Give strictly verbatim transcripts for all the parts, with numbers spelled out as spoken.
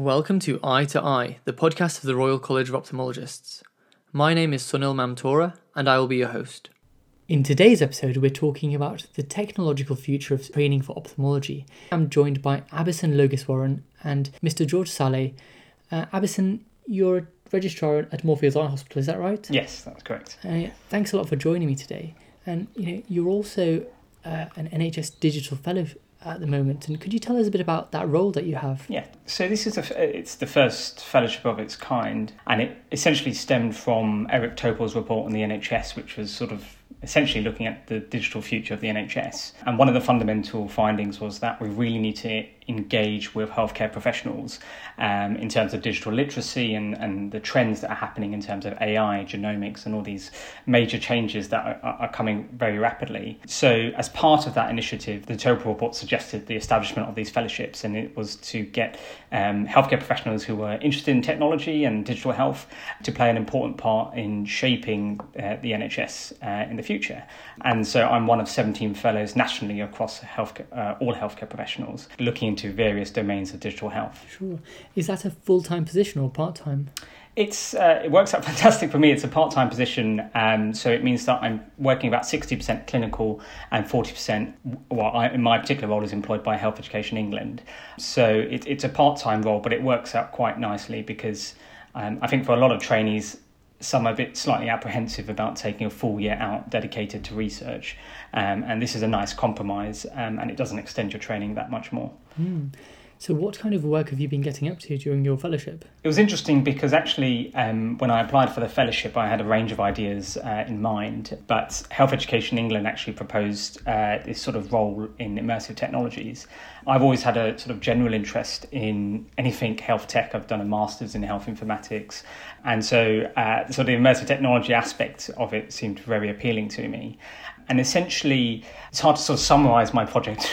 Welcome to Eye to Eye, the podcast of the Royal College of Ophthalmologists. My name is Sunil Mamtora, and I will be your host. In today's episode, we're talking about the technological future of training for ophthalmology. I'm joined by Abison Logiswaran and Mister George Saleh. Uh, Abison, you're a registrar at Moorfields Eye Hospital, is that right? Yes, that's correct. Uh, thanks a lot for joining me today. And you know, you're also uh, an N H S Digital Fellow at the moment, and could you tell us a bit about that role that you have? Yeah, so this is a, it's the first fellowship of its kind, and it essentially stemmed from Eric Topol's report on the N H S, which was sort of essentially looking at the digital future of the N H S. And one of the fundamental findings was that we really need to engage with healthcare professionals um, in terms of digital literacy and, and the trends that are happening in terms of A I, genomics, and all these major changes that are, are coming very rapidly. So as part of that initiative, the Topol report suggested the establishment of these fellowships, and it was to get um, healthcare professionals who were interested in technology and digital health to play an important part in shaping uh, the N H S uh, in the future. And so I'm one of seventeen fellows nationally across healthcare, uh, all healthcare professionals, looking into various domains of digital health. Sure. Is that a full-time position or part-time? It's uh, it works out fantastic for me. It's a part-time position, um, so it means that I'm working about sixty percent clinical and forty percent, well, I, in my particular role, is employed by Health Education England. So it, it's a part-time role, but it works out quite nicely because um, I think for a lot of trainees, some are a bit slightly apprehensive about taking a full year out dedicated to research. Um, and this is a nice compromise, um, and it doesn't extend your training that much more. Mm. So what kind of work have you been getting up to during your fellowship? It was interesting because actually um, when I applied for the fellowship, I had a range of ideas uh, in mind, but Health Education England actually proposed uh, this sort of role in immersive technologies. I've always had a sort of general interest in anything health tech. I've done a master's in health informatics, and so uh, sort of the immersive technology aspect of it seemed very appealing to me. And essentially, it's hard to sort of summarise my project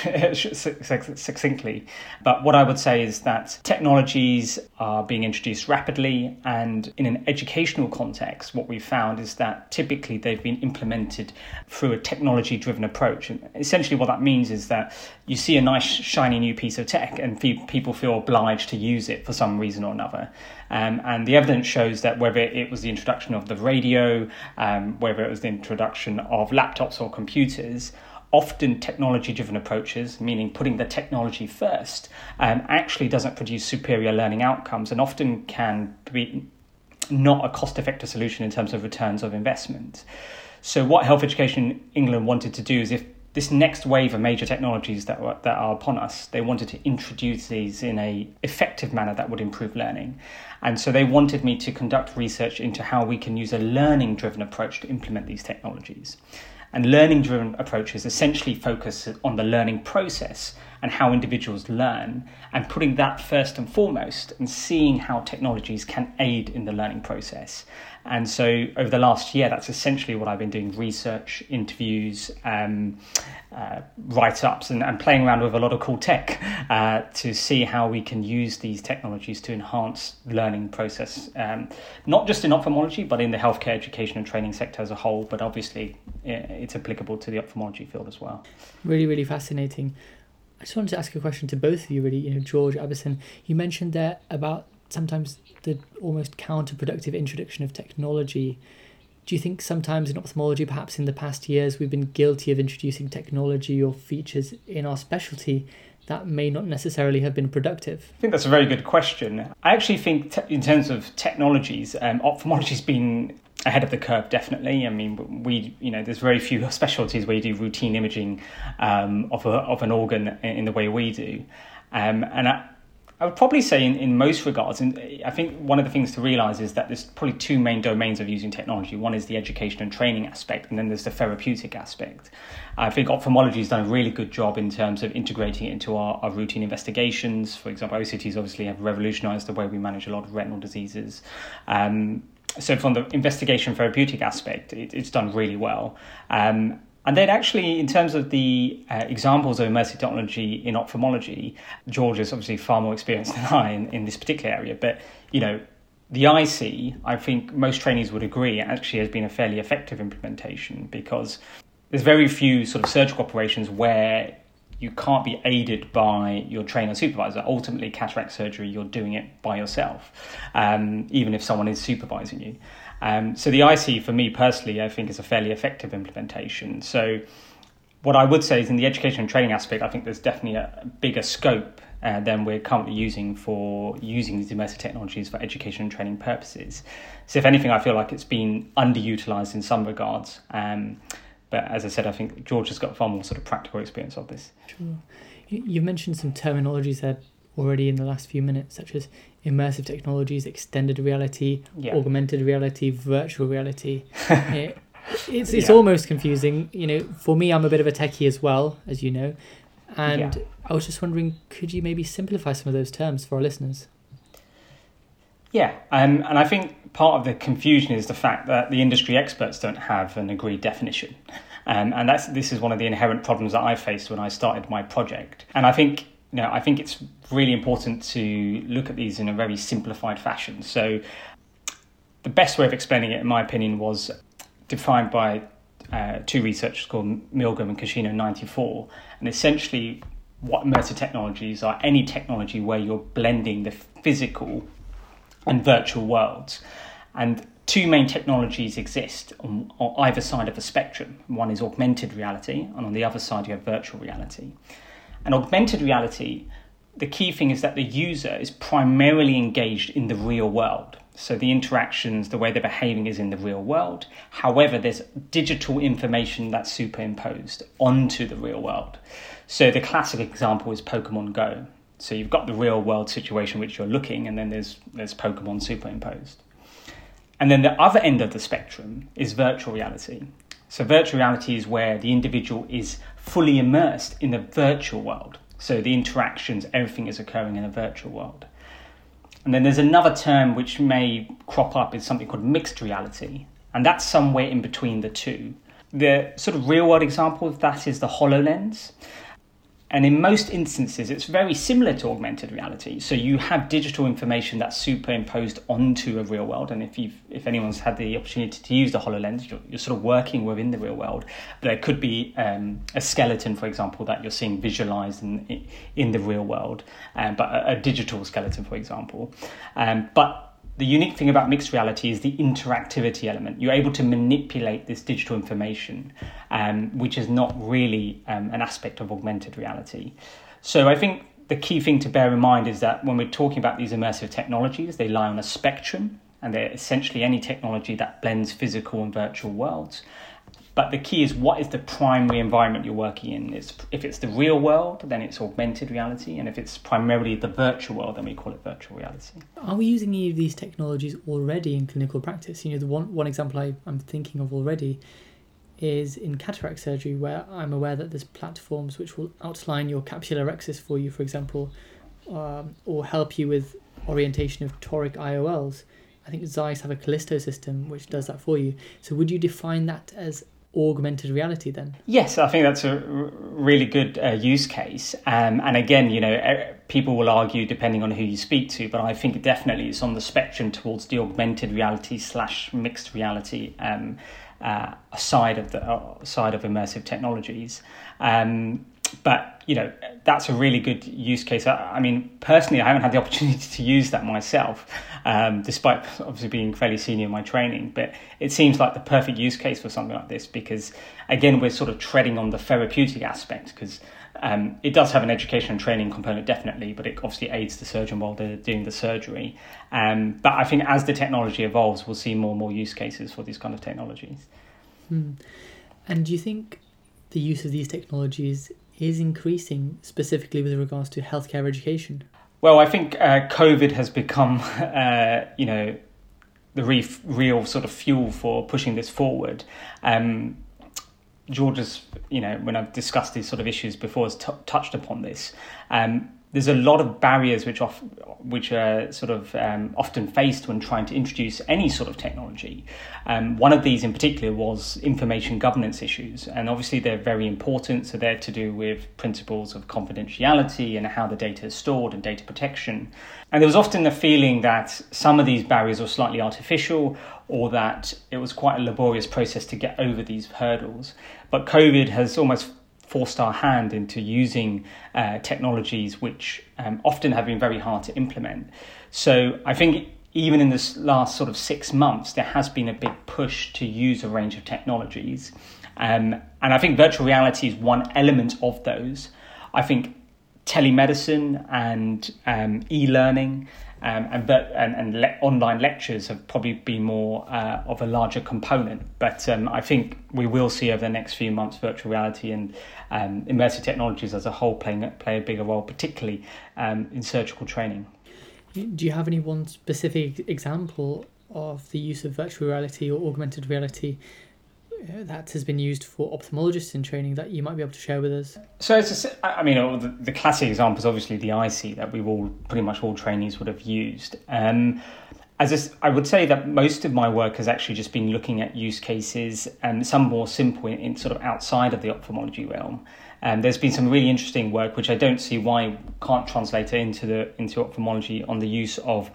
succinctly, but what I would say is that technologies are being introduced rapidly, and in an educational context, what we've found is that typically they've been implemented through a technology-driven approach. And essentially what that means is that you see a nice, shiny new piece of tech and people feel obliged to use it for some reason or another. Um, and the evidence shows that whether it was the introduction of the radio, um, whether it was the introduction of laptops or computers, often technology-driven approaches, meaning putting the technology first, um, actually doesn't produce superior learning outcomes and often can be not a cost-effective solution in terms of returns of investment. So what Health Education England wanted to do is, if this next wave of major technologies that were, that are upon us, they wanted to introduce these in a effective manner that would improve learning. And so they wanted me to conduct research into how we can use a learning-driven approach to implement these technologies. And learning-driven approaches essentially focus on the learning process and how individuals learn, and putting that first and foremost and seeing how technologies can aid in the learning process. And so over the last year, that's essentially what I've been doing: research, interviews, um, uh, write-ups, and, and playing around with a lot of cool tech uh, to see how we can use these technologies to enhance learning process, um, not just in ophthalmology, but in the healthcare education and training sector as a whole. But obviously, it's applicable to the ophthalmology field as well. Really, really fascinating. I just wanted to ask a question to both of you, really. You know, George, Abison, you mentioned there about sometimes the almost counterproductive introduction of technology. Do you think sometimes in ophthalmology, perhaps in the past years, we've been guilty of introducing technology or features in our specialty that may not necessarily have been productive? I think that's a very good question. I actually think te- in terms of technologies, um, ophthalmology's been ahead of the curve, definitely. I mean, we, you know, there's very few specialties where you do routine imaging um, of a, of an organ in the way we do. Um, and I, I would probably say in, in most regards, and I think one of the things to realise is that there's probably two main domains of using technology. One is the education and training aspect, and then there's the therapeutic aspect. I think ophthalmology has done a really good job in terms of integrating it into our, our routine investigations. For example, O C Ts obviously have revolutionised the way we manage a lot of retinal diseases. Um, so from the investigation therapeutic aspect, it, it's done really well. Um, And then actually, in terms of the uh, examples of immersive technology in ophthalmology, George is obviously far more experienced than I in, in this particular area. But, you know, the I C, I think most trainees would agree, actually has been a fairly effective implementation, because there's very few sort of surgical operations where you can't be aided by your trainer supervisor. Ultimately, cataract surgery, you're doing it by yourself, um, even if someone is supervising you. Um, so the I C, for me personally, I think is a fairly effective implementation. So what I would say is in the education and training aspect, I think there's definitely a bigger scope uh, than we're currently using for using these immersive technologies for education and training purposes. So if anything, I feel like it's been underutilized in some regards. Um, but as I said, I think George has got far more sort of practical experience of this. Sure. You mentioned some terminologies there already in the last few minutes, such as immersive technologies, extended reality, yeah. augmented reality, virtual reality. it, it's it's yeah. almost confusing. You know, for me, I'm a bit of a techie as well, as you know. And yeah. I was just wondering, could you maybe simplify some of those terms for our listeners? Yeah, um, and I think part of the confusion is the fact that the industry experts don't have an agreed definition. Um, and that's this is one of the inherent problems that I faced when I started my project. And I think, you know, I think it's really important to look at these in a very simplified fashion. So the best way of explaining it, in my opinion, was defined by uh, two researchers called Milgram and Kashino in ninety-four. And essentially what immersive technologies are any technology where you're blending the physical and virtual worlds. And two main technologies exist on, on either side of the spectrum. One is augmented reality, and on the other side you have virtual reality. And augmented reality, the key thing is that the user is primarily engaged in the real world. So the interactions, the way they're behaving is in the real world. However, there's digital information that's superimposed onto the real world. So the classic example is Pokemon Go. So you've got the real world situation which you're looking, and then there's there's Pokemon superimposed. And then the other end of the spectrum is virtual reality. So virtual reality is where the individual is fully immersed in the virtual world. So the interactions, everything is occurring in a virtual world. And then there's another term which may crop up, is something called mixed reality. And that's somewhere in between the two. The sort of real world example of that is the HoloLens. And in most instances, it's very similar to augmented reality. So you have digital information that's superimposed onto a real world. And if you've, if anyone's had the opportunity to use the HoloLens, you're, you're sort of working within the real world. There could be um, a skeleton, for example, that you're seeing visualized in, in the real world, um, but a, a digital skeleton, for example. Um, but the unique thing about mixed reality is the interactivity element. You're able to manipulate this digital information, um, which is not really um, an aspect of augmented reality. So I think the key thing to bear in mind is that when we're talking about these immersive technologies, they lie on a spectrum, and they're essentially any technology that blends physical and virtual worlds. But the key is, what is the primary environment you're working in? It's, if it's the real world, then it's augmented reality. And if it's primarily the virtual world, then we call it virtual reality. Are we using any of these technologies already in clinical practice? You know, the one, one example I, I'm thinking of already is in cataract surgery, where I'm aware that there's platforms which will outline your capsulorhexis for you, for example, um, or help you with orientation of toric I O Ls. I think Zeiss have a Callisto system which does that for you. So would you define that as augmented reality then? Yes, I think that's a r- really good uh, use case. Um, and again, you know, people will argue depending on who you speak to, but I think definitely it's on the spectrum towards the augmented reality slash mixed reality um, uh, side of the uh, side of immersive technologies. Um, but, you know, that's a really good use case. I, I mean, personally, I haven't had the opportunity to use that myself, um, despite obviously being fairly senior in my training. But it seems like the perfect use case for something like this because, again, we're sort of treading on the therapeutic aspect because um, it does have an education and training component, definitely, but it obviously aids the surgeon while they're doing the surgery. Um, but I think as the technology evolves, we'll see more and more use cases for these kind of technologies. Hmm. And do you think the use of these technologies is increasing specifically with regards to healthcare education? Well, I think uh, COVID has become, uh, you know, the re- real sort of fuel for pushing this forward. Um, George has, you know, when I've discussed these sort of issues before, has t- touched upon this. Um, there's a lot of barriers which off, which are sort of um, often faced when trying to introduce any sort of technology. Um, one of these in particular was information governance issues. And obviously they're very important. So they're to do with principles of confidentiality and how the data is stored and data protection. And there was often the feeling that some of these barriers were slightly artificial or that it was quite a laborious process to get over these hurdles. But COVID has almost forced our hand into using uh, technologies which um, often have been very hard to implement. So I think even in this last sort of six months, there has been a big push to use a range of technologies. Um, and I think virtual reality is one element of those. I think telemedicine and um, e-learning um, and, and, and le- online lectures have probably been more uh, of a larger component. But um, I think we will see over the next few months virtual reality and um, immersive technologies as a whole playing play a bigger role, particularly um, in surgical training. Do you have any one specific example of the use of virtual reality or augmented reality that has been used for ophthalmologists in training that you might be able to share with us? So, it's a, I mean, the, the classic example is obviously the I C that we've all, pretty much all trainees would have used. Um, as a, I would say that most of my work has actually just been looking at use cases, and some more simple in, in sort of outside of the ophthalmology realm. And um, there's been some really interesting work, which I don't see why can't translate into the into ophthalmology, on the use of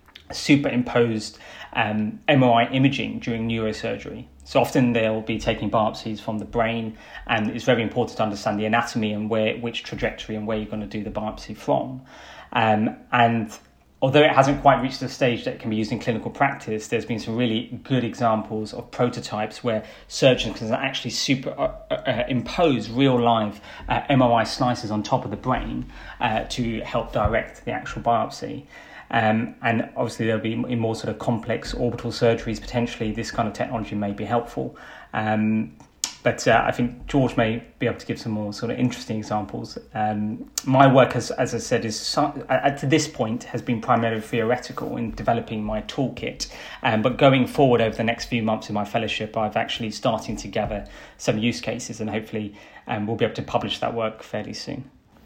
superimposed um, M R I imaging during neurosurgery. So often they'll be taking biopsies from the brain, and it's very important to understand the anatomy and where, which trajectory and where you're going to do the biopsy from. Um, and although it hasn't quite reached the stage that it can be used in clinical practice, there's been some really good examples of prototypes where surgeons can actually super uh, uh, impose real live uh, M R I slices on top of the brain uh, to help direct the actual biopsy. Um, and obviously there'll be in more sort of complex orbital surgeries, potentially this kind of technology may be helpful. Um, but uh, I think George may be able to give some more sort of interesting examples. Um, my work, has, as I said, is uh, to this point has been primarily theoretical in developing my toolkit. Um, but going forward over the next few months in my fellowship, I've actually starting to gather some use cases, and hopefully um, we'll be able to publish that work fairly soon.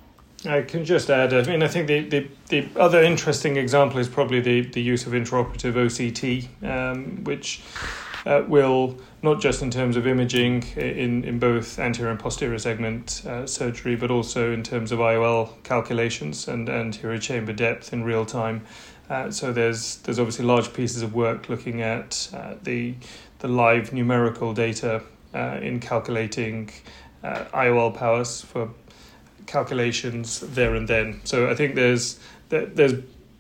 I can just add, I mean, I think the, the, the other interesting example is probably the, the use of intraoperative O C T, um, which uh, will, not just in terms of imaging in, in both anterior and posterior segment uh, surgery, but also in terms of I O L calculations and anterior chamber depth in real time. Uh, so there's there's obviously large pieces of work looking at uh, the, the live numerical data uh, in calculating uh, I O L powers for calculations there and then. So I think there's there's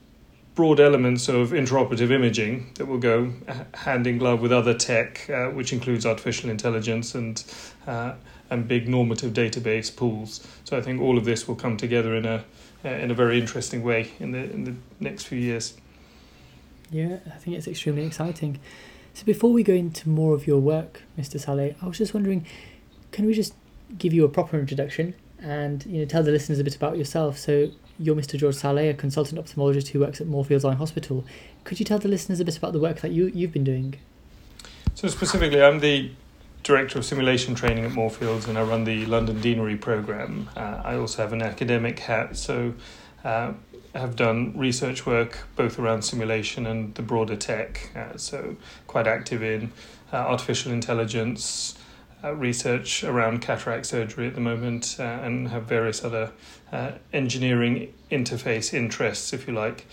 broad elements of intraoperative imaging that will go hand in glove with other tech, uh, which includes artificial intelligence and uh, and big normative database pools. So I think all of this will come together in a in a very interesting way in the in the next few years. Yeah, I think it's extremely exciting. So before we go into more of your work, Mister Saleh, I was just wondering, can we just give you a proper introduction and, you know, tell the listeners a bit about yourself? So you're Mister George Saleh, a consultant ophthalmologist who works at Moorfields Eye Hospital. Could you tell the listeners a bit about the work that you, you've been doing? So specifically, I'm the Director of Simulation Training at Moorfields, and I run the London Deanery programme. Uh, I also have an academic hat, so uh, I have done research work both around simulation and the broader tech, uh, so quite active in uh, artificial intelligence, Uh, research around cataract surgery at the moment, uh, and have various other uh, engineering interface interests, if you like.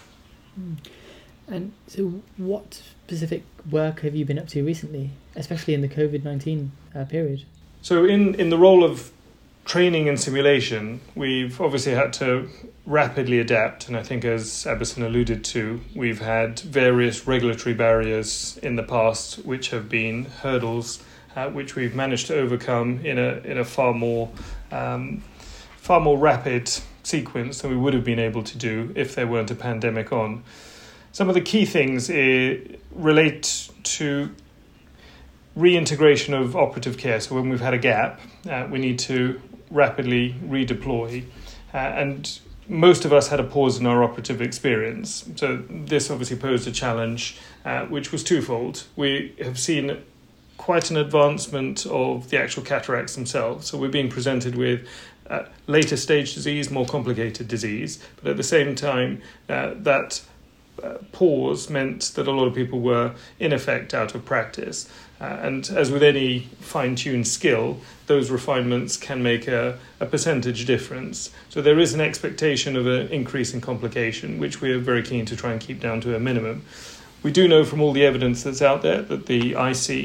And so what specific work have you been up to recently, especially in the covid nineteen uh, period? So in, in the role of training and simulation, we've obviously had to rapidly adapt, and I think, as Abison alluded to, we've had various regulatory barriers in the past which have been hurdles Uh, which we've managed to overcome in a in a far more um, far more rapid sequence than we would have been able to do if there weren't a pandemic on. Some of the key things uh, relate to reintegration of operative care. So when we've had a gap, uh, we need to rapidly redeploy, uh, and most of us had a pause in our operative experience. So this obviously posed a challenge, uh, which was twofold. We have seen quite an advancement of the actual cataracts themselves. So we're being presented with uh, later stage disease, more complicated disease, but at the same time, uh, that uh, pause meant that a lot of people were in effect out of practice. Uh, and as with any fine-tuned skill, those refinements can make a, a percentage difference. So there is an expectation of an increase in complication, which we are very keen to try and keep down to a minimum. We do know from all the evidence that's out there that the I C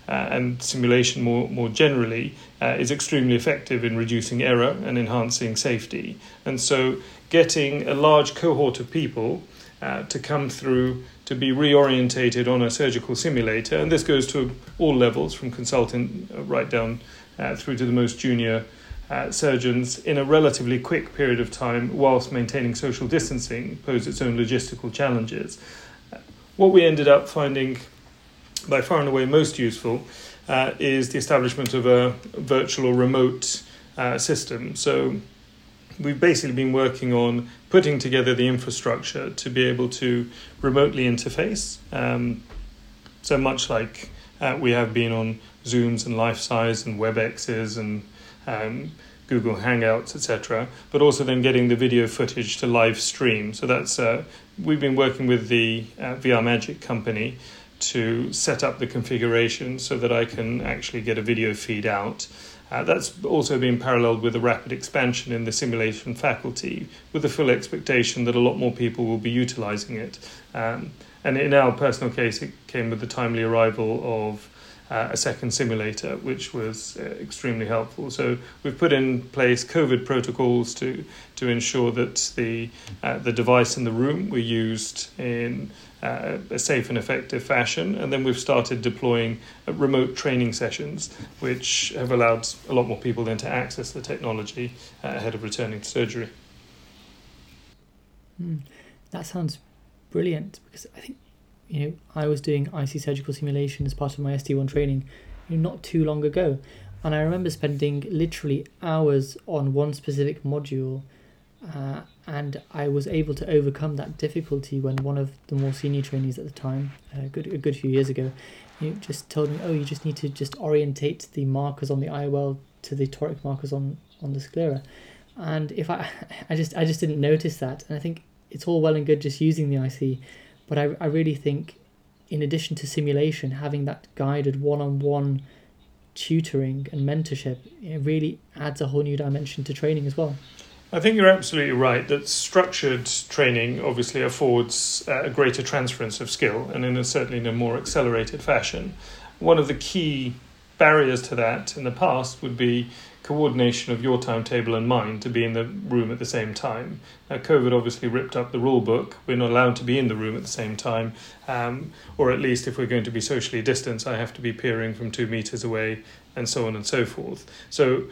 uh, and simulation more, more generally uh, is extremely effective in reducing error and enhancing safety. And so getting a large cohort of people uh, to come through to be reorientated on a surgical simulator, and this goes to all levels, from consultant right down uh, through to the most junior uh, surgeons, in a relatively quick period of time, whilst maintaining social distancing, pose its own logistical challenges. What we ended up finding by far and away most useful uh, is the establishment of a virtual or remote uh, system. So we've basically been working on putting together the infrastructure to be able to remotely interface, um, so much like uh, we have been on Zooms and LifeSize and WebExes and um, Google Hangouts, et cetera, but also then getting the video footage to live stream. So that's uh, we've been working with the uh, V R Magic company to set up the configuration so that I can actually get a video feed out. Uh, that's also been paralleled with a rapid expansion in the simulation faculty, with the full expectation that a lot more people will be utilising it. Um, and in our personal case, it came with the timely arrival of uh, a second simulator, which was uh, extremely helpful. So we've put in place COVID protocols to to ensure that the uh, the device in the room were used in Uh, a safe and effective fashion, and then we've started deploying uh, remote training sessions, which have allowed a lot more people then to access the technology uh, ahead of returning to surgery. Mm, that sounds brilliant, because I think, you know, I was doing I C surgical simulation as part of my S T one training, you know, not too long ago, and I remember spending literally hours on one specific module. Uh, and I was able to overcome that difficulty when one of the more senior trainees at the time, a good a good few years ago, you know, just told me, oh, you just need to just orientate the markers on the I O L to the toric markers on, on the sclera. And if I, I just I just didn't notice that. And I think it's all well and good just using the I C, but I, I really think, in addition to simulation, having that guided one-on-one tutoring and mentorship, it really adds a whole new dimension to training as well. I think you're absolutely right that structured training obviously affords uh, a greater transference of skill, and in a, certainly in a more accelerated fashion. One of the key barriers to that in the past would be coordination of your timetable and mine to be in the room at the same time. Now, COVID obviously ripped up the rule book. We're not allowed to be in the room at the same time, um, or at least if we're going to be socially distanced, I have to be peering from two meters away, and so on and so forth. So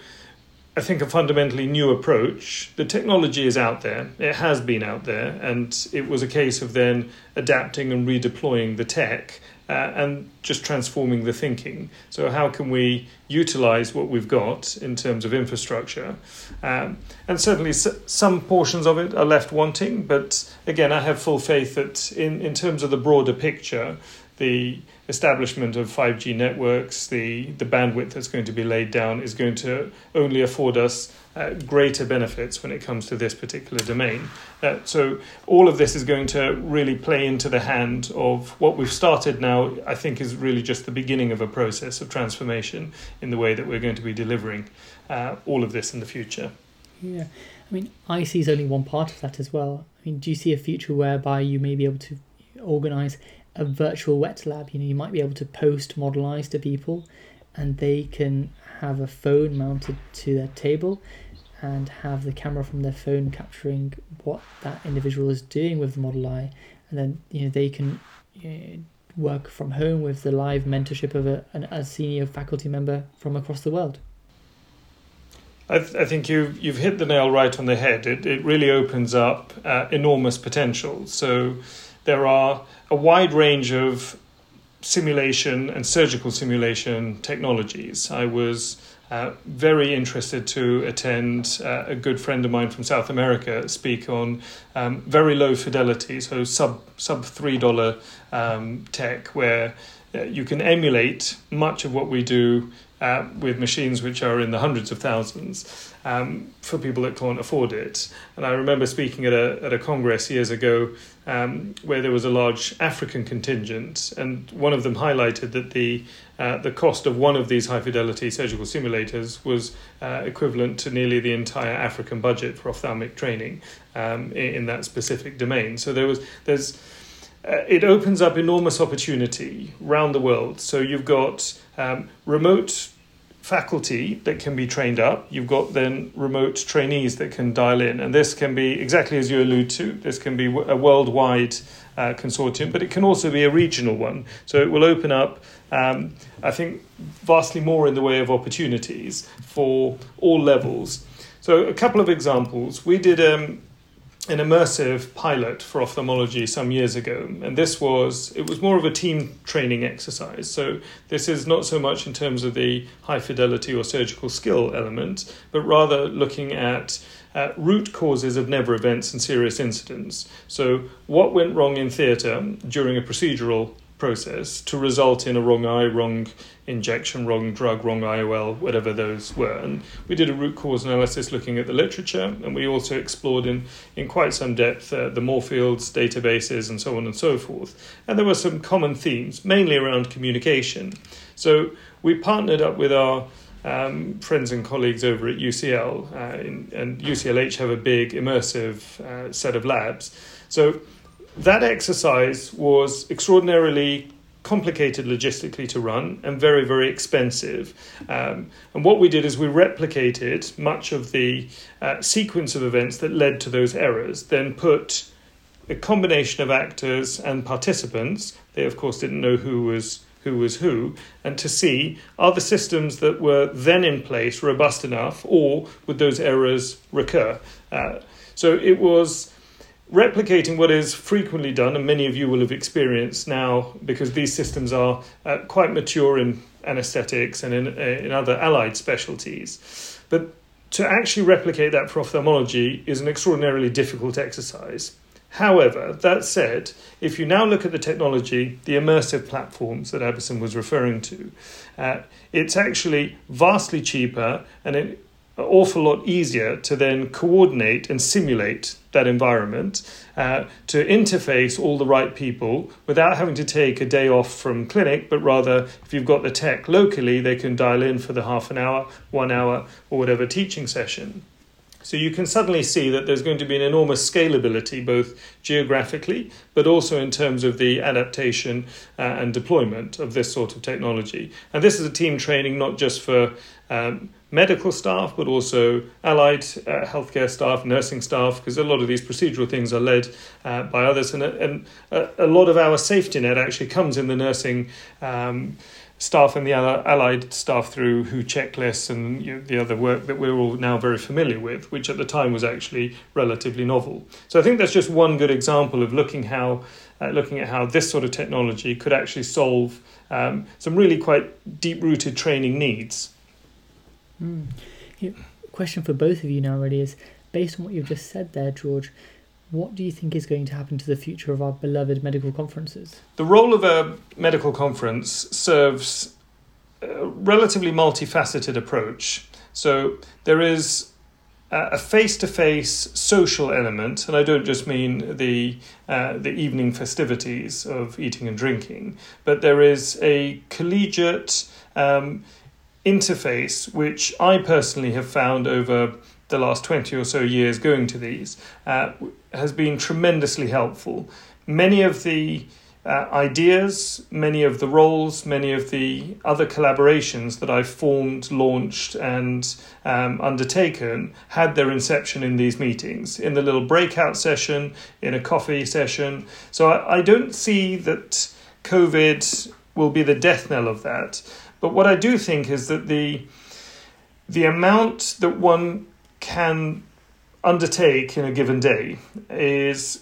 I think a fundamentally new approach. The technology is out there. It has been out there, and it was a case of then adapting and redeploying the tech uh, and just transforming the thinking. So how can we utilize what we've got in terms of infrastructure? Um, and certainly s- some portions of it are left wanting, but again, I have full faith that in, in terms of the broader picture, the establishment of five G networks, the, the bandwidth that's going to be laid down is going to only afford us uh, greater benefits when it comes to this particular domain. Uh, so all of this is going to really play into the hand of what we've started now, I think is really just the beginning of a process of transformation in the way that we're going to be delivering uh, all of this in the future. Yeah, I mean, I C is only one part of that as well. I mean, do you see a future whereby you may be able to organise a virtual wet lab? You know, you might be able to post Model Eyes to people, and they can have a phone mounted to their table and have the camera from their phone capturing what that individual is doing with the Model Eye, and then, you know, they can you know, work from home with the live mentorship of a, an, a senior faculty member from across the world. I, th- I think you've, you've hit the nail right on the head. It, it really opens up uh, enormous potential. So there are a wide range of simulation and surgical simulation technologies. I was uh, very interested to attend uh, a good friend of mine from South America speak on um, very low fidelity, so sub sub three dollar um, tech, where uh, you can emulate much of what we do Uh, with machines which are in the hundreds of thousands um, for people that can't afford it. And I remember speaking at a at a congress years ago um, where there was a large African contingent, and one of them highlighted that the uh, the cost of one of these high fidelity surgical simulators was uh, equivalent to nearly the entire African budget for ophthalmic training um, in, in that specific domain. So there was there's uh, it opens up enormous opportunity around the world. So you've got um, remote faculty that can be trained up. You've got then remote trainees that can dial in. And this can be, exactly as you allude to, this can be a worldwide uh, consortium, but it can also be a regional one. So it will open up, um, I think, vastly more in the way of opportunities for all levels. So a couple of examples. We did um, an immersive pilot for ophthalmology some years ago, and this was it was more of a team training exercise. So this is not so much in terms of the high fidelity or surgical skill element, but rather looking at uh, root causes of never events and serious incidents. So what went wrong in theatre during a procedural process to result in a wrong eye, wrong injection, wrong drug, wrong I O L, whatever those were. And we did a root cause analysis looking at the literature, and we also explored in, in quite some depth uh, the Moorfields databases and so on and so forth. And there were some common themes, mainly around communication. So we partnered up with our um, friends and colleagues over at U C L, uh, in, and U C L H have a big immersive uh, set of labs. So that exercise was extraordinarily complicated logistically to run and very, very expensive. Um, and what we did is we replicated much of the uh, sequence of events that led to those errors, then put a combination of actors and participants, they of course didn't know who was who was who, and to see, are the systems that were then in place robust enough, or would those errors recur? Uh, so it was replicating what is frequently done, and many of you will have experienced now, because these systems are uh, quite mature in anaesthetics and in, uh, in other allied specialties. But to actually replicate that for ophthalmology is an extraordinarily difficult exercise. However, that said, if you now look at the technology, the immersive platforms that Abison was referring to, uh, it's actually vastly cheaper and it an awful lot easier to then coordinate and simulate that environment, uh, to interface all the right people without having to take a day off from clinic, but rather if you've got the tech locally, they can dial in for the half an hour, one hour, or whatever teaching session. So you can suddenly see that there's going to be an enormous scalability, both geographically, but also in terms of the adaptation uh, and deployment of this sort of technology. And this is a team training not just for um, medical staff, but also allied uh, healthcare staff, nursing staff, because a lot of these procedural things are led uh, by others. And, and a, a lot of our safety net actually comes in the nursing um staff and the other allied staff through W H O checklists and you know, the other work that we're all now very familiar with, which at the time was actually relatively novel. So I think that's just one good example of looking how uh, looking at how this sort of technology could actually solve um, some really quite deep-rooted training needs. Mm. You know, question for both of you now really is, based on what you've just said there, George, what do you think is going to happen to the future of our beloved medical conferences? The role of a medical conference serves a relatively multifaceted approach. So there is a face-to-face social element, and I don't just mean the uh, the evening festivities of eating and drinking, but there is a collegiate um, interface, which I personally have found over the last twenty or so years going to these, uh, has been tremendously helpful. Many of the uh, ideas, many of the roles, many of the other collaborations that I've formed, launched and um, undertaken had their inception in these meetings, in the little breakout session, in a coffee session. So I, I don't see that COVID will be the death knell of that. But what I do think is that the the amount that one can undertake in a given day is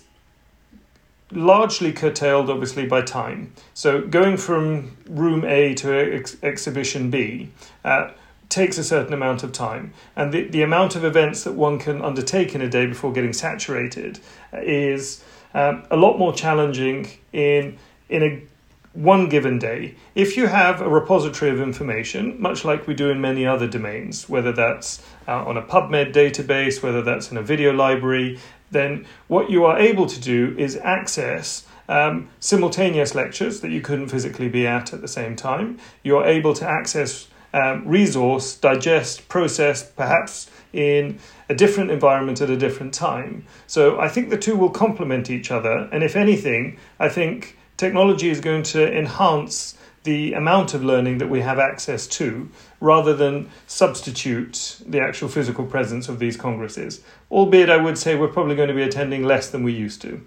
largely curtailed, obviously, by time. So going from room A to ex- exhibition B uh, takes a certain amount of time. And the, the amount of events that one can undertake in a day before getting saturated is um, a lot more challenging in in a one given day. If you have a repository of information, much like we do in many other domains, whether that's uh, on a PubMed database, whether that's in a video library, then what you are able to do is access um, simultaneous lectures that you couldn't physically be at at the same time. You're able to access um, resource, digest, process, perhaps in a different environment at a different time. So I think the two will complement each other. And if anything, I think technology is going to enhance the amount of learning that we have access to, rather than substitute the actual physical presence of these congresses. Albeit, I would say we're probably going to be attending less than we used to.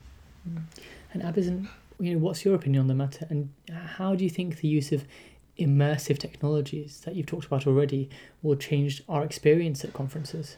And Abizan, you know, what's your opinion on the matter? And how do you think the use of immersive technologies that you've talked about already will change our experience at conferences?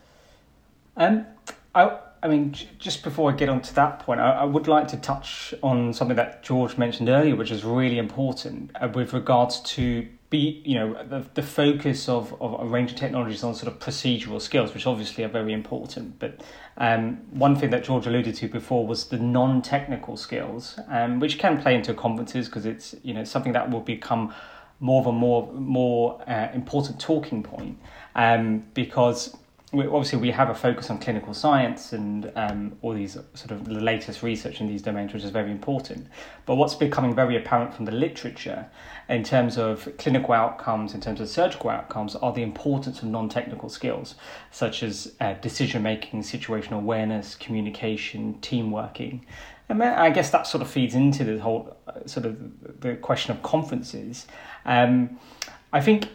Um, I, I mean, j- just before I get on to that point, I, I would like to touch on something that George mentioned earlier, which is really important uh, with regards to be, you know, the, the focus of, of a range of technologies on sort of procedural skills, which obviously are very important. But um, one thing that George alluded to before was the non-technical skills, um, which can play into conferences because it's, you know, something that will become more of a more more uh, important talking point, um, because we, obviously we have a focus on clinical science and um, all these sort of the latest research in these domains, which is very important. But what's becoming very apparent from the literature in terms of clinical outcomes, in terms of surgical outcomes, are the importance of non-technical skills, such as uh, decision-making, situational awareness, communication, team working. And I guess that sort of feeds into the whole uh, sort of the question of conferences. Um, I think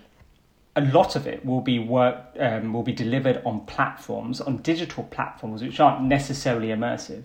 a lot of it will be work um, will be delivered on platforms, on digital platforms, which aren't necessarily immersive.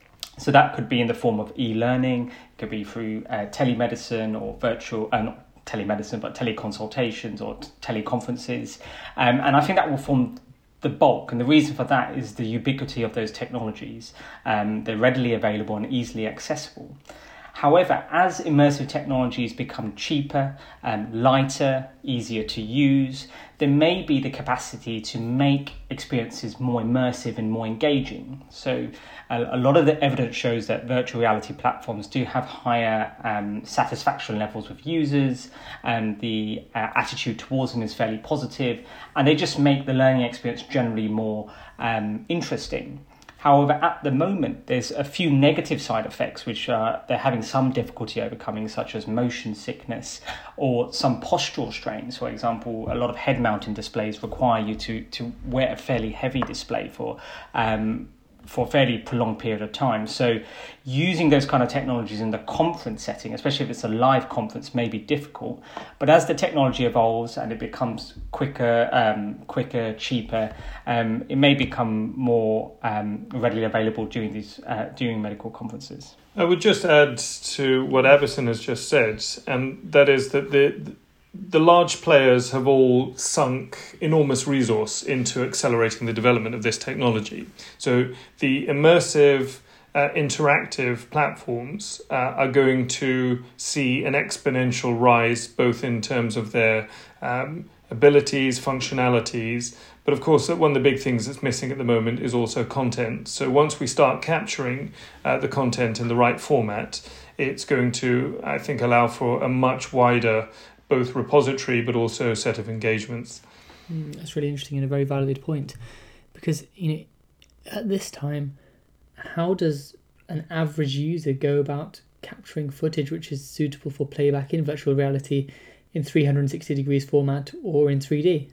So that could be in the form of e-learning, it could be through uh, telemedicine or virtual, uh, not telemedicine, but teleconsultations or t- teleconferences. Um, and I think that will form the bulk. And the reason for that is the ubiquity of those technologies. Um, they're readily available and easily accessible. However, as immersive technologies become cheaper, um, lighter, easier to use, there may be the capacity to make experiences more immersive and more engaging. So a, a lot of the evidence shows that virtual reality platforms do have higher um, satisfaction levels with users, and the uh, attitude towards them is fairly positive, and they just make the learning experience generally more um, interesting. However, at the moment, there's a few negative side effects which uh, they're having some difficulty overcoming, such as motion sickness or some postural strains. For example, a lot of head-mounting displays require you to, to wear a fairly heavy display for um, for a fairly prolonged period of time. So using those kind of technologies in the conference setting, especially if it's a live conference, may be difficult. But as the technology evolves and it becomes quicker, um, quicker, cheaper, um, it may become more um, readily available during these uh, during medical conferences. I would just add to what Abizan has just said, and that is that the the large players have all sunk enormous resource into accelerating the development of this technology. So the immersive, uh, interactive platforms uh, are going to see an exponential rise, both in terms of their um, abilities, functionalities, but of course one of the big things that's missing at the moment is also content. So once we start capturing uh, the content in the right format, it's going to, I think, allow for a much wider both repository but also a set of engagements. Mm, that's really interesting and a very valid point, because you know at this time, how does an average user go about capturing footage which is suitable for playback in virtual reality in three hundred sixty degrees format or in three D?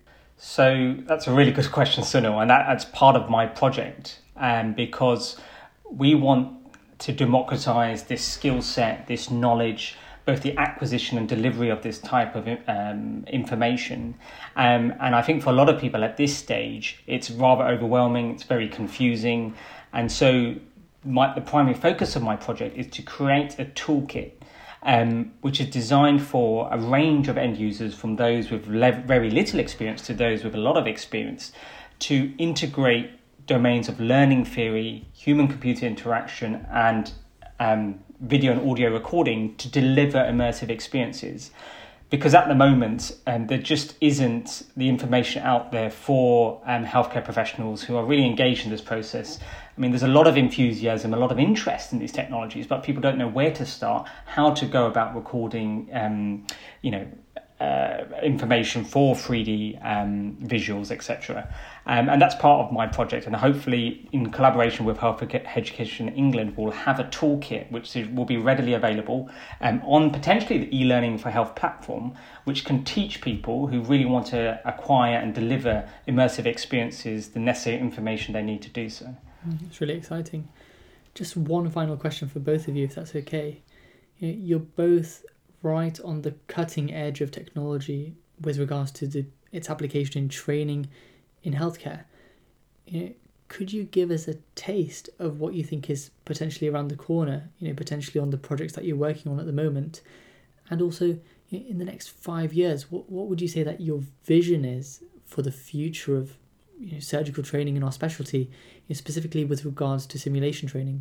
So that's a really good question, Sunil, and that, that's part of my project, um, because we want to democratize this skill set, this knowledge, both the acquisition and delivery of this type of um, information. Um, and I think for a lot of people at this stage, it's rather overwhelming, it's very confusing. And so my, the primary focus of my project is to create a toolkit um, which is designed for a range of end users, from those with le- very little experience to those with a lot of experience, to integrate domains of learning theory, human-computer interaction, and um, video and audio recording to deliver immersive experiences. Because at the moment, um, there just isn't the information out there for um, healthcare professionals who are really engaged in this process. I mean, there's a lot of enthusiasm, a lot of interest in these technologies, but people don't know where to start, how to go about recording, um, you know, uh, information for three D um, visuals, et cetera. Um, and that's part of my project. And hopefully, in collaboration with Health Education England, we'll have a toolkit which will be readily available um, on potentially the e-learning for health platform, which can teach people who really want to acquire and deliver immersive experiences the necessary information they need to do so. It's really exciting. Just one final question for both of you, if that's okay. You're both right on the cutting edge of technology with regards to the, its application in training in healthcare. You know, could you give us a taste of what you think is potentially around the corner, you know, potentially on the projects that you're working on at the moment? And also, in the next five years, what, what would you say that your vision is for the future of, you know, surgical training in our specialty, you know, specifically with regards to simulation training?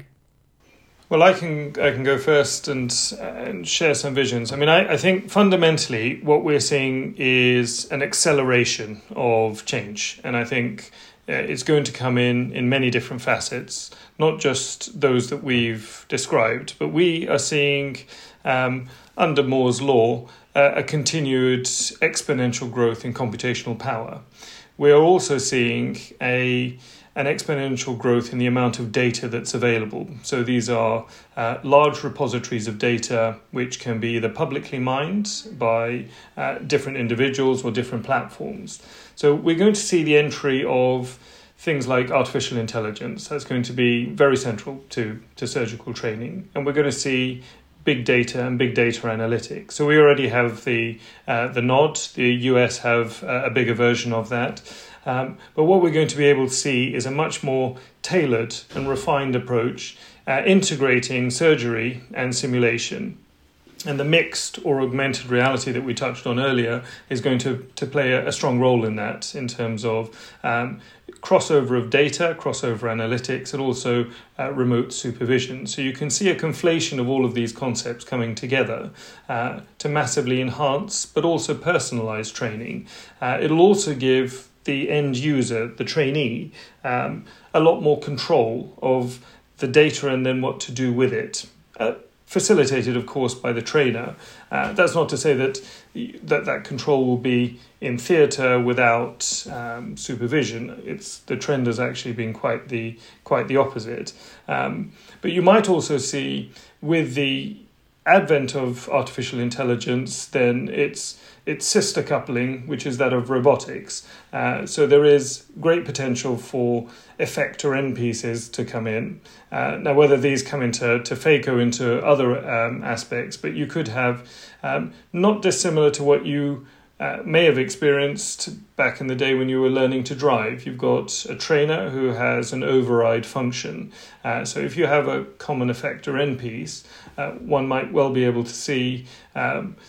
Well, I can I can go first and and share some visions. I mean, I, I think fundamentally what we're seeing is an acceleration of change. And I think uh, it's going to come in in many different facets, not just those that we've described, but we are seeing, um, under Moore's law, uh, a continued exponential growth in computational power. We are also seeing a an exponential growth in the amount of data that's available. So these are uh, large repositories of data which can be either publicly mined by uh, different individuals or different platforms. So we're going to see the entry of things like artificial intelligence. That's going to be very central to, to surgical training. And we're going to see big data and big data analytics. So we already have the uh, the N O D. The U S have uh, a bigger version of that. Um, but what we're going to be able to see is a much more tailored and refined approach, uh, integrating surgery and simulation. And the mixed or augmented reality that we touched on earlier is going to, to play a, a strong role in that, in terms of um, crossover of data, crossover analytics, and also uh, remote supervision. So you can see a conflation of all of these concepts coming together uh, to massively enhance, but also personalize training. Uh, it'll also give the end user, the trainee, um, a lot more control of the data and then what to do with it. Uh, facilitated, of course, by the trainer. Uh, that's not to say that that, that control will be in theatre without um, supervision. It's the trend has actually been quite the quite the opposite. Um, but you might also see, with the advent of artificial intelligence, then it's its sister coupling, which is that of robotics. Uh, so there is great potential for effector end pieces to come in. Uh, now, whether these come into to phaco into other um, aspects, but you could have, um, not dissimilar to what you uh, may have experienced back in the day when you were learning to drive. You've got a trainer who has an override function. Uh, so if you have a common effector end piece, uh, one might well be able to see um,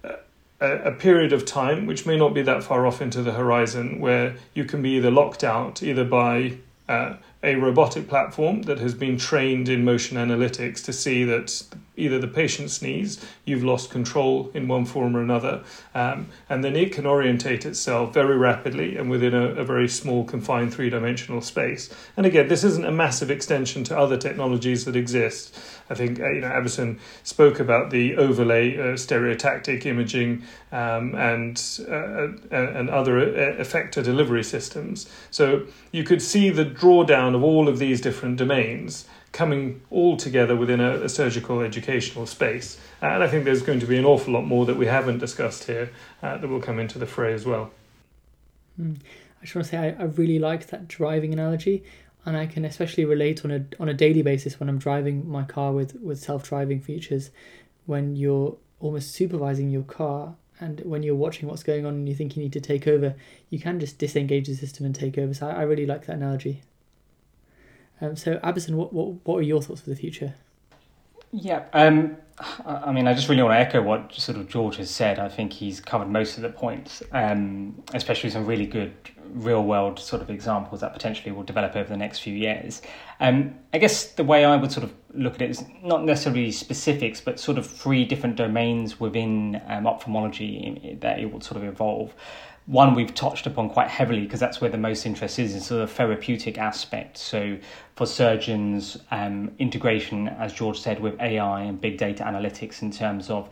a period of time, which may not be that far off into the horizon, where you can be either locked out either by uh, a robotic platform that has been trained in motion analytics to see that either the patient sneeze, you've lost control in one form or another, um, and then it can orientate itself very rapidly and within a, a very small confined three-dimensional space. And again, this isn't a massive extension to other technologies that exist. I think uh, you know Abison spoke about the overlay uh, stereotactic imaging um, and uh, and other effector delivery systems. So you could see the drawdown of all of these different domains coming all together within a, a surgical educational space. Uh, and I think there's going to be an awful lot more that we haven't discussed here uh, that will come into the fray as well. Mm. I just want to say I, I really like that driving analogy, and I can especially relate on a on a daily basis when I'm driving my car with, with self-driving features, when you're almost supervising your car, and when you're watching what's going on and you think you need to take over, you can just disengage the system and take over. So I, I really like that analogy. Um, so Abison, what, what what are your thoughts for the future? Yeah, um, I mean, I just really want to echo what sort of George has said. I think he's covered most of the points, um, especially some really good real-world sort of examples that potentially will develop over the next few years. Um, I guess the way I would sort of look at it is not necessarily specifics, but sort of three different domains within um, ophthalmology that it will sort of evolve. One we've touched upon quite heavily because that's where the most interest is, is sort of therapeutic aspect. So for surgeons, um, integration, as George said, with A I and big data analytics in terms of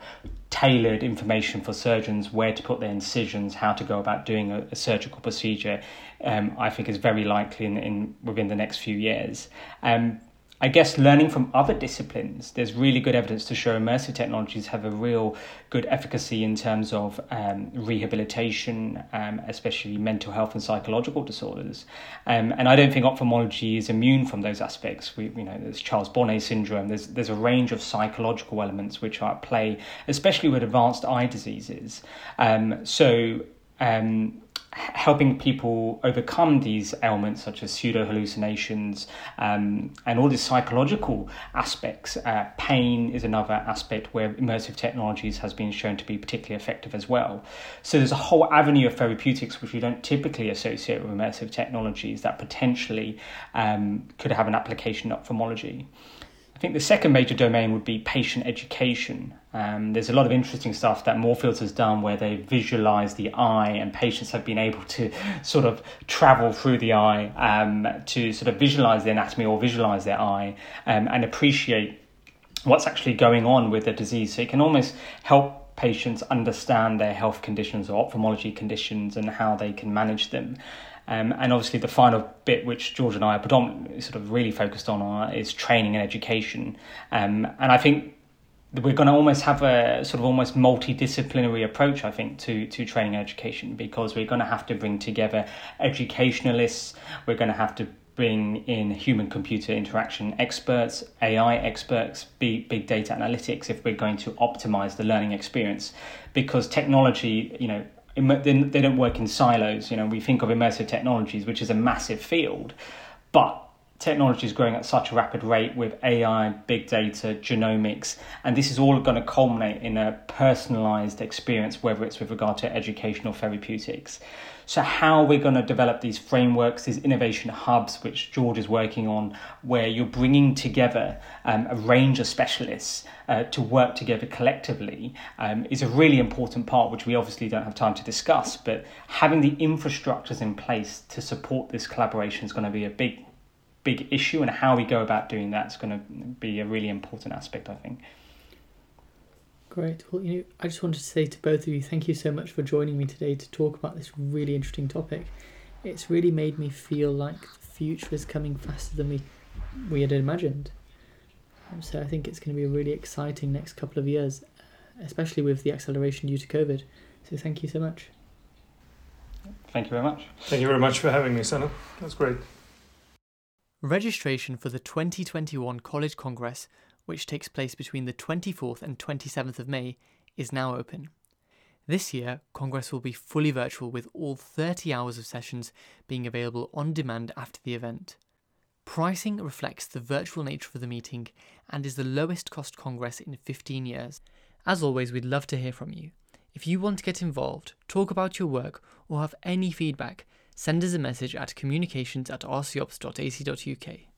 tailored information for surgeons, where to put their incisions, how to go about doing a, a surgical procedure, um, I think is very likely in, in within the next few years. Um, I guess learning from other disciplines, there's really good evidence to show immersive technologies have a real good efficacy in terms of um, rehabilitation, um, especially mental health and psychological disorders. Um, and I don't think ophthalmology is immune from those aspects. We, you know, there's Charles Bonnet syndrome. There's there's a range of psychological elements which are at play, especially with advanced eye diseases. Um, so. Um, helping people overcome these ailments such as pseudo hallucinations um, and all these psychological aspects. Uh, pain is another aspect where immersive technologies has been shown to be particularly effective as well. So there's a whole avenue of therapeutics which we don't typically associate with immersive technologies that potentially um, could have an application in ophthalmology. I think the second major domain would be patient education. Um, there's a lot of interesting stuff that Moorfields has done where they visualize the eye, and patients have been able to sort of travel through the eye um, to sort of visualize the anatomy or visualize their eye um, and appreciate what's actually going on with the disease. So it can almost help patients understand their health conditions or ophthalmology conditions and how they can manage them. Um, and obviously the final bit, which George and I are predominantly sort of really focused on, are, is training and education. Um, and I think we're going to almost have a sort of almost multidisciplinary approach, I think, to, to training and education, because we're going to have to bring together educationalists, we're going to have to bring in human-computer interaction experts, A I experts, big, big data analytics, if we're going to optimize the learning experience. Because technology, you know, they don't work in silos. You know, we think of immersive technologies, which is a massive field, but technology is growing at such a rapid rate with A I, big data, genomics, and this is all going to culminate in a personalized experience, whether it's with regard to education or therapeutics. So how we're going to develop these frameworks, these innovation hubs, which George is working on, where you're bringing together um, a range of specialists uh, to work together collectively, um, is a really important part, which we obviously don't have time to discuss. But having the infrastructures in place to support this collaboration is going to be a big, big issue, and how we go about doing that is going to be a really important aspect, I think. Great. Well, you know, I just wanted to say to both of you, thank you so much for joining me today to talk about this really interesting topic. It's really made me feel like the future is coming faster than we we had imagined. Um, so I think it's going to be a really exciting next couple of years, especially with the acceleration due to COVID. So thank you so much. Thank you very much. Thank you very much for having me, Sana. That's great. Registration for the twenty twenty-one College Congress, which takes place between the twenty-fourth and twenty-seventh of May, is now open. This year, Congress will be fully virtual, with all thirty hours of sessions being available on demand after the event. Pricing reflects the virtual nature of the meeting and is the lowest cost Congress in fifteen years. As always, we'd love to hear from you. If you want to get involved, talk about your work, or have any feedback, send us a message at communications at r c ops dot a c dot u k.